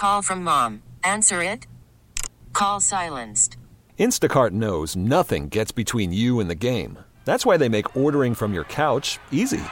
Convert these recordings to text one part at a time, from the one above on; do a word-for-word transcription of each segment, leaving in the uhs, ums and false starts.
Call from mom. Answer it. Call silenced. Instacart knows nothing gets between you and the game. That's why they make ordering from your couch easy.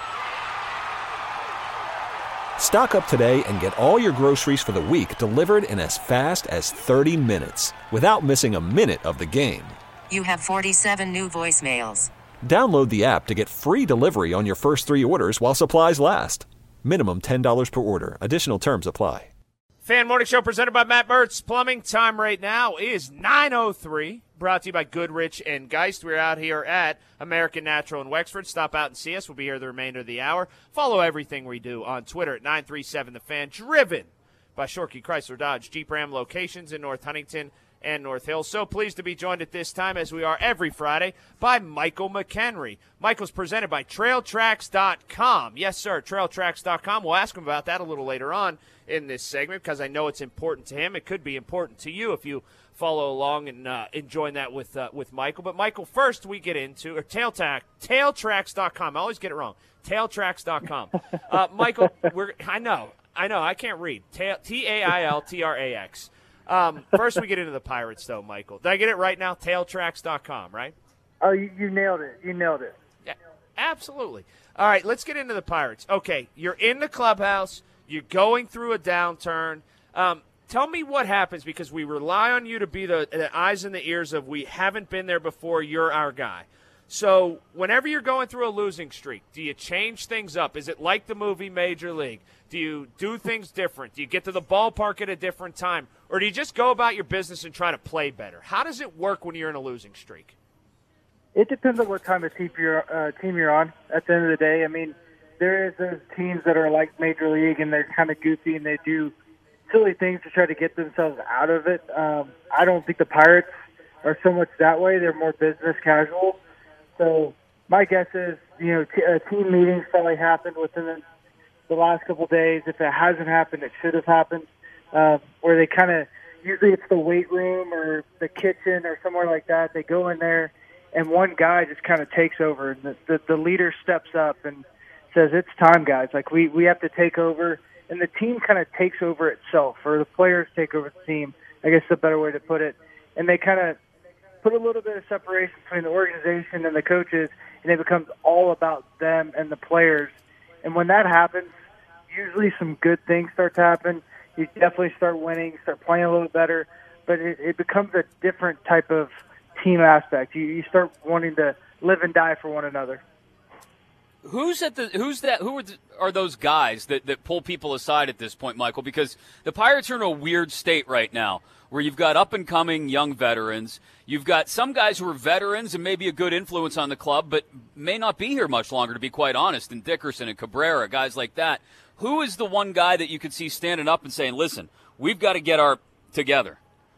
Stock up today and get all your groceries for the week delivered in as fast as thirty minutes without missing a minute of the game. You have forty-seven new voicemails. Download the app to get free delivery on your first three orders while supplies last. Minimum ten dollars per order. Additional terms apply. Fan Morning Show presented by Matt Mertz. Plumbing time right now is nine oh three. Brought to you by Goodrich and Geist. We're out here at American Natural in Wexford. Stop out and see us. We'll be here the remainder of the hour. Follow everything we do on Twitter at nine three seven The Fan. Driven by Shorkey Chrysler Dodge Jeep Ram locations in North Huntington and North Hills. So pleased to be joined at this time, as we are every Friday, by Michael McHenry. Michael's presented by Trail Tracks dot com. Yes, sir, Trail Tracks dot com. We'll ask him about that a little later on in this segment because I know it's important to him. It could be important to you if you follow along and uh, enjoy that with uh, with Michael. But, Michael, first we get into or Tail Track, Trail Tracks dot com. I always get it wrong. Trail Tracks dot com. Uh, Michael, we're, I know, I know, I can't read. T A I L T R A X. Um, first we get into the Pirates, though, Michael. Did I get it right now? Tail Tracks dot com, right? Oh, you, you nailed it. You nailed it. Yeah, absolutely. All right, let's get into the Pirates. Okay, you're in the clubhouse. You're going through a downturn. Um, tell me what happens, because we rely on you to be the, the eyes and the ears of we haven't been there before, you're our guy. So whenever you're going through a losing streak, do you change things up? Is it like the movie Major League? Do you do things different? Do you get to the ballpark at a different time? Or do you just go about your business and try to play better? How does it work when you're in a losing streak? It depends on what kind of team you're, uh, team you're on at the end of the day. I mean, there is those teams that are like Major League, and they're kind of goofy, and they do silly things to try to get themselves out of it. Um, I don't think the Pirates are so much that way. They're more business casual. So my guess is, you know, t- uh, team meetings probably happened within the, the last couple of days. If it hasn't happened, it should have happened, uh, where they kind of, usually it's the weight room or the kitchen or somewhere like that. They go in there, and one guy just kind of takes over, and the, the, the leader steps up and says, it's time, guys. Like, we, we have to take over. And the team kind of takes over itself, or the players take over the team, I guess is a better way to put it. And they kind of put a little bit of separation between the organization and the coaches, and it becomes all about them and the players. And when that happens, usually some good things start to happen. You definitely start winning, start playing a little better, but it, it becomes a different type of team aspect. You, you start wanting to live and die for one another. Who's at the who's that who are, the, are those guys that, that pull people aside at this point, Michael? Because the Pirates are in a weird state right now where you've got up and coming young veterans. You've got some guys who are veterans and maybe a good influence on the club, but may not be here much longer, to be quite honest, and Dickerson and Cabrera, guys like that. Who is the one guy that you could see standing up and saying, listen, we've got to get our together?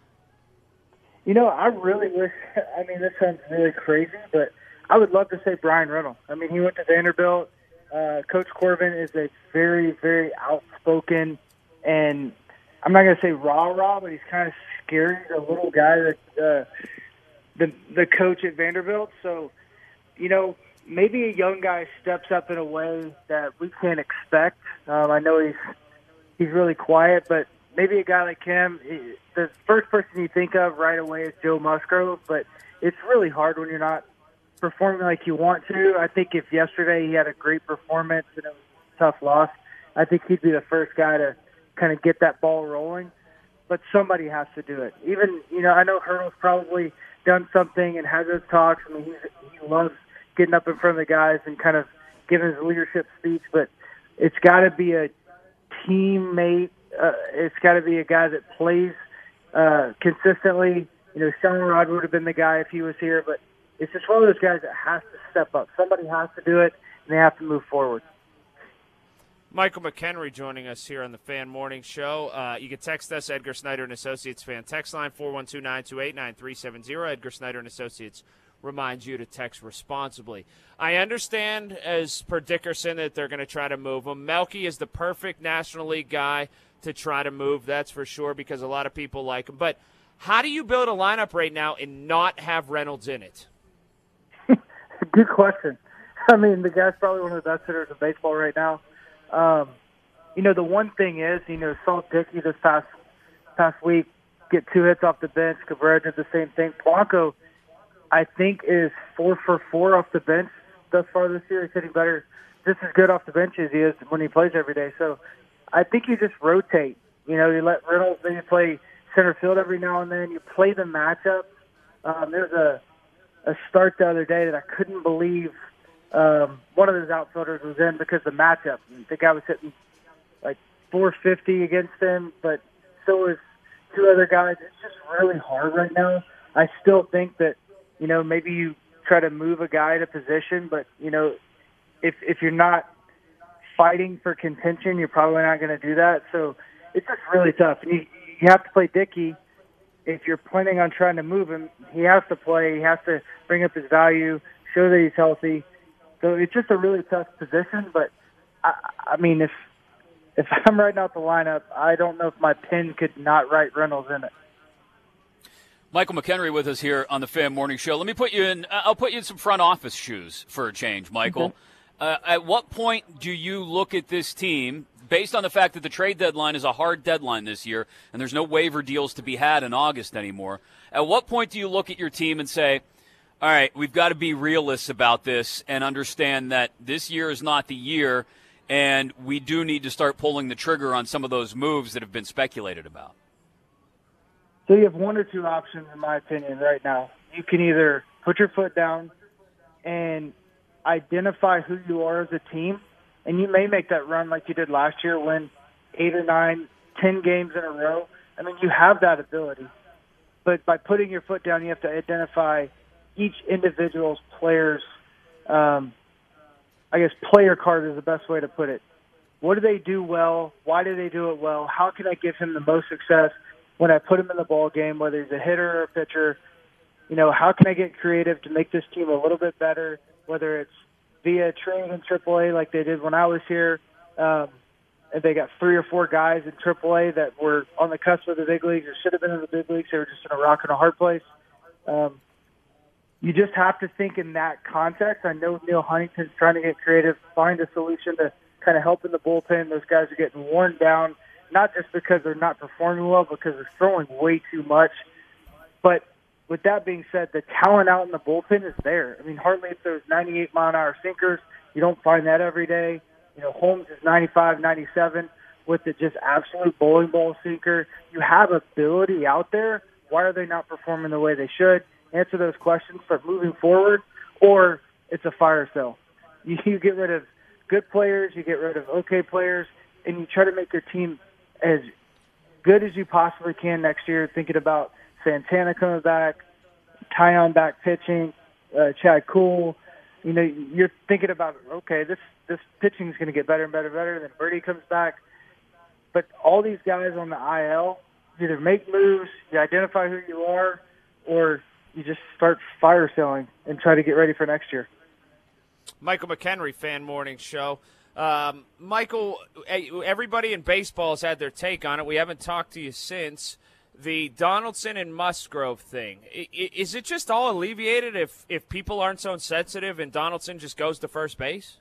You know, I really wish, I mean, this sounds really crazy, but I would love to say Brian Reynolds. I mean, he went to Vanderbilt. Uh, Coach Corbin is a very, very outspoken, and I'm not going to say rah-rah, but he's kind of scary, the little guy that uh, the the coach at Vanderbilt. So, you know, maybe a young guy steps up in a way that we can't expect. Um, I know he's he's really quiet, but maybe a guy like him, he, the first person you think of right away is Joe Musgrove, but it's really hard when you're not performing like you want to. I think if yesterday he had a great performance and it was a tough loss, I think he'd be the first guy to kind of get that ball rolling. But somebody has to do it. Even, you know, I know Hurdle's probably done something and has those talks. I mean, he's, he loves getting up in front of the guys and kind of giving his leadership speech, but it's got to be a teammate. Uh, it's got to be a guy that plays uh, consistently. You know, Sean Rod would have been the guy if he was here, but it's just one of those guys that has to step up. Somebody has to do it, and they have to move forward. Michael McHenry joining us here on the Fan Morning Show. Uh, you can text us, Edgar Snyder and Associates fan text line, four one two, nine two eight, nine three seven zero. Edgar Snyder and Associates reminds you to text responsibly. I understand, as per Dickerson, that they're going to try to move him. Melky is the perfect National League guy to try to move, that's for sure, because a lot of people like him. But how do you build a lineup right now and not have Reynolds in it? Good question. I mean, the guy's probably one of the best hitters in baseball right now. Um, you know, the one thing is, you know, Salt Dickey this past past week, get two hits off the bench. Cabrera did the same thing. Polanco, I think, is four for four off the bench thus far this year. He's hitting better, just as good off the bench as he is when he plays every day. So I think you just rotate. You know, you let Reynolds, then you play center field every now and then. You play the matchup. Um, there's a, a start the other day that I couldn't believe um, one of those outfielders was in because of the matchup. The guy was hitting like four fifty against him, but so was two other guys. It's just really hard right now. I still think that, you know, maybe you try to move a guy to position, but, you know, if if you're not fighting for contention, you're probably not going to do that. So it's just really tough. And you, you have to play Dickey. If you're planning on trying to move him, he has to play. He has to bring up his value, show that he's healthy. So it's just a really tough position. But, I, I mean, if if I'm writing out the lineup, I don't know if my pen could not write Reynolds in it. Michael McHenry with us here on the Fan Morning Show. Let me put you in. I'll put you in some front office shoes for a change, Michael. Okay. Uh, at what point do you look at this team, based on the fact that the trade deadline is a hard deadline this year and there's no waiver deals to be had in August anymore, at what point do you look at your team and say, all right, we've got to be realists about this and understand that this year is not the year and we do need to start pulling the trigger on some of those moves that have been speculated about? So you have one or two options, in my opinion, right now. You can either put your foot down and identify who you are as a team, and you may make that run like you did last year, win eight or nine, ten games in a row. I mean, you have that ability. But by putting your foot down, you have to identify each individual's player's, um, I guess, player card is the best way to put it. What do they do well? Why do they do it well? How can I give him the most success when I put him in the ball game, whether he's a hitter or a pitcher? You know, how can I get creative to make this team a little bit better, whether it's via trade in triple A like they did when I was here. Um, and they got three or four guys in triple A that were on the cusp of the big leagues or should have been in the big leagues. They were just in a rock and a hard place. Um, you just have to think in that context. I know Neil Huntington's trying to get creative, find a solution to kind of help in the bullpen. Those guys are getting worn down, not just because they're not performing well, because they're throwing way too much. But with that being said, the talent out in the bullpen is there. I mean, Hartley throws ninety-eight mile an hour sinkers. You don't find that every day. You know, Holmes is ninety-five, ninety-seven with the just absolute bowling ball sinker. You have ability out there. Why are they not performing the way they should? Answer those questions, start moving forward, or it's a fire sale. You, you get rid of good players, you get rid of okay players, and you try to make your team as good as you possibly can next year, thinking about Santana coming back, Tyon back pitching, uh, Chad Kuhl. You know, you're thinking about, okay, this, this pitching is going to get better and better and better. Then Birdie comes back. But all these guys on the I L, you either make moves, you identify who you are, or you just start fire selling and try to get ready for next year. Michael McHenry, Fan Morning Show. Um, Michael, everybody in baseball has had their take on it. We haven't talked to you since. The Donaldson and Musgrove thing, is it just all alleviated if, if people aren't so sensitive and Donaldson just goes to first base?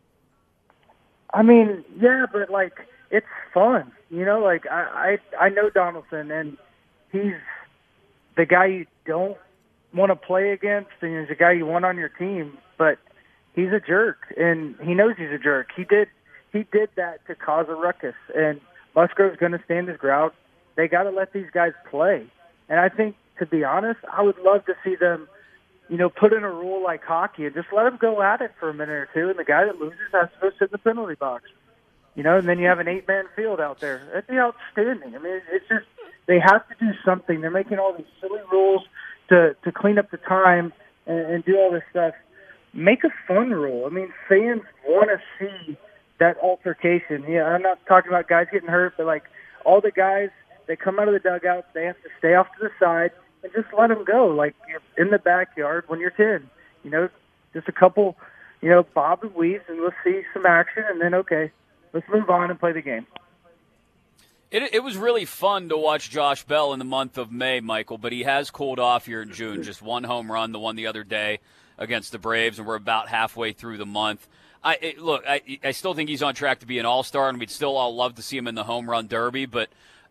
I mean, yeah, but, like, it's fun. You know, like, I, I, I know Donaldson, and he's the guy you don't want to play against, and he's the guy you want on your team, but he's a jerk, and he knows he's a jerk. He did he did that to cause a ruckus, and Musgrove's going to stand his ground. They got to let these guys play. And I think, to be honest, I would love to see them, you know, put in a rule like hockey and just let them go at it for a minute or two, and the guy that loses has to go sit in the penalty box. You know, and then you have an eight-man field out there. That'd be outstanding. I mean, it's just they have to do something. They're making all these silly rules to, to clean up the time and, and do all this stuff. Make a fun rule. I mean, fans want to see that altercation. Yeah, I'm not talking about guys getting hurt, but, like, all the guys – they come out of the dugouts, they have to stay off to the side and just let them go. Like, you're in the backyard when you're ten. You know, just a couple, you know, bob and weaves, and let's see some action, and then, okay, let's move on and play the game. It, it was really fun to watch Josh Bell in the month of May, Michael, but he has cooled off here in June. Just one home run, the one the other day against the Braves, and we're about halfway through the month. I it, Look, I, I still think he's on track to be an all-star, and we'd still all love to see him in the home run derby, but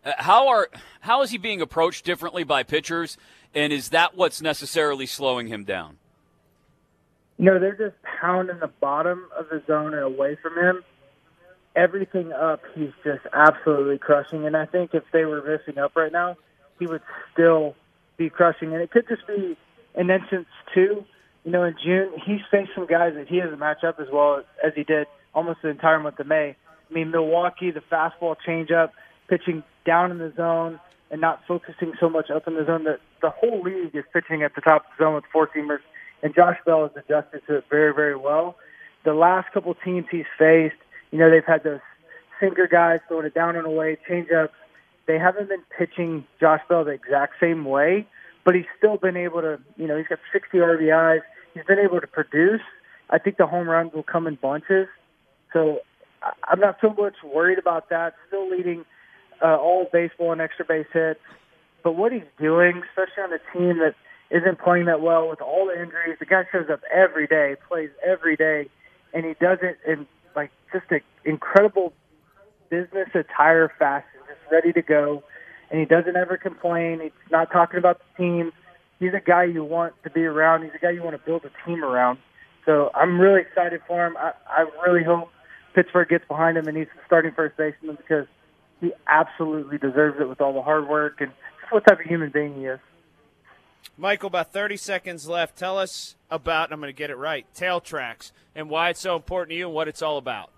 Uh, how are how is he being approached differently by pitchers, and is that what's necessarily slowing him down? You know, they're just pounding the bottom of the zone and away from him. Everything up, he's just absolutely crushing. And I think if they were missing up right now, he would still be crushing. And it could just be an instance, too. You know, in June, he's faced some guys that he doesn't match up as well as he did almost the entire month of May. I mean, Milwaukee, the fastball changeup, pitching down in the zone and not focusing so much up in the zone. The, the whole league is pitching at the top of the zone with four-seamers, and Josh Bell has adjusted to it very, very well. The last couple teams he's faced, you know, they've had those sinker guys throwing it down and away, changeups. They haven't been pitching Josh Bell the exact same way, but he's still been able to, you know, he's got sixty R B Is. He's been able to produce. I think the home runs will come in bunches. So I'm not so much worried about that. Still leading uh, all baseball and extra base hits. But what he's doing, especially on a team that isn't playing that well with all the injuries, the guy shows up every day, plays every day, and he does it in like just an incredible business attire fashion, just ready to go. And he doesn't ever complain. He's not talking about the team. He's a guy you want to be around. He's a guy you want to build a team around. So I'm really excited for him. I, I really hope Pittsburgh gets behind him and he's the starting first baseman because he absolutely deserves it with all the hard work and just what type of human being he is. Michael, about thirty seconds left. Tell us about, and I'm going to get it right, Tail Tracks, and why it's so important to you and what it's all about.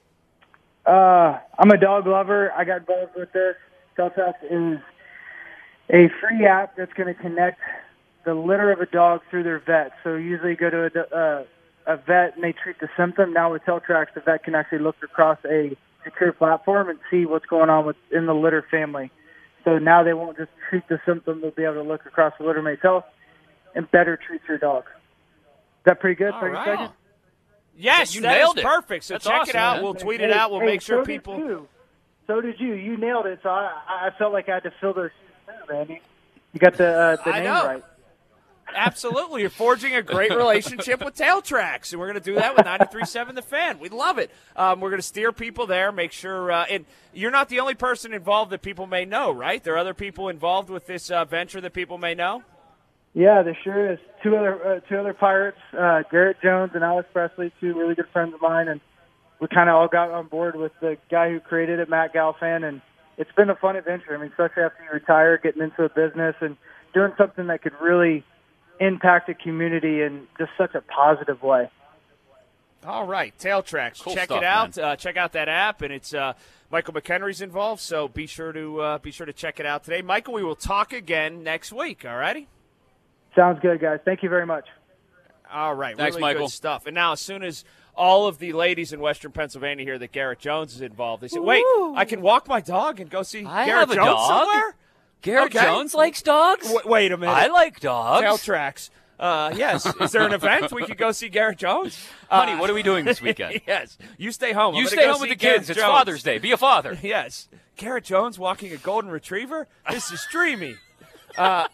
Uh, I'm a dog lover. I got involved with this. Tail Tracks is a free app that's going to connect the litter of a dog through their vet. So usually you go to a, uh, a vet and they treat the symptom. Now with Tail Tracks, the vet can actually look across a secure platform and see what's going on within the litter family. So now they won't just treat the symptom. They'll be able to look across the litter mate's health and better treat your dog. Is that pretty good? All thirty right. seconds? Yes, you that nailed is it. perfect. So That's check awesome, it out. man. We'll tweet Hey, it out. We'll hey, make sure so did people. you. So did you. You nailed it. So I, I felt like I had to fill those shoes too, man. You, you got the, uh, the I name know. right. Absolutely. You're forging a great relationship with Tail Tracks, and we're going to do that with ninety-three point seven The Fan. We love it. Um, we're going to steer people there, make sure uh, – and you're not the only person involved that people may know, right? There are other people involved with this uh, venture that people may know? Yeah, there sure is. Two other uh, two other Pirates, uh, Garrett Jones and Alex Presley, two really good friends of mine, and we kind of all got on board with the guy who created it, Matt Galfan, and it's been a fun adventure. I mean, especially after you retire, getting into a business and doing something that could really impact the community in just such a positive way. All right, Tail Tracks. Cool check stuff, it out. Uh, check out that app, and it's uh, Michael McHenry's involved, so be sure to uh, be sure to check it out today. Michael, we will talk again next week. All righty. Sounds good, guys. Thank you very much. All right, Thanks, really Michael. good stuff. And now, as soon as all of the ladies in Western Pennsylvania hear that Garrett Jones is involved, they say, "Wait, I can walk my dog and go see I Garrett have a Jones dog. somewhere." Garrett Okay. Jones likes dogs? W- wait a minute. I like dogs. Tail Tracks. Uh, yes. Is there an event we could go see Garrett Jones? Honey, Uh, what are we doing this weekend? Yes. You stay home. I'm You gonna stay go home with see the Garrett kids. It's Jones. Father's Day. Be a father. Yes. Garrett Jones walking a golden retriever? This is dreamy. Uh,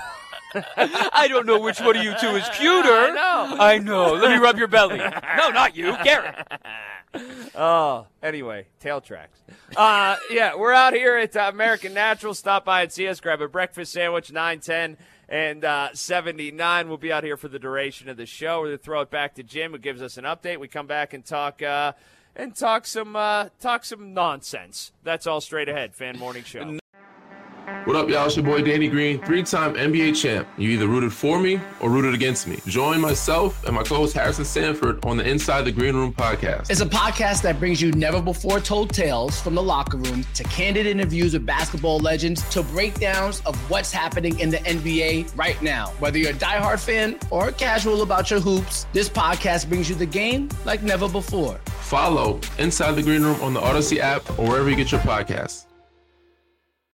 I don't know which one of you two is cuter. I know. I know. Let me rub your belly. No, not you. Garrett. Oh, anyway, Tail Tracks. Uh, yeah, we're out here at uh, American Natural. Stop by and see us. Grab a breakfast sandwich, nine ten and uh, seventy-nine. We'll be out here for the duration of the show. We're going to throw it back to Jim, who gives us an update. We come back and talk uh, and talk some uh, talk some nonsense. That's all straight ahead. Fan Morning Show. What up, y'all? It's your boy Danny Green, three-time N B A champ. You either rooted for me or rooted against me. Join myself and my co-host Harrison Sanford on the Inside the Green Room podcast. It's a podcast that brings you never-before-told tales from the locker room to candid interviews with basketball legends to breakdowns of what's happening in the N B A right now. Whether you're a diehard fan or casual about your hoops, this podcast brings you the game like never before. Follow Inside the Green Room on the Odyssey app or wherever you get your podcasts.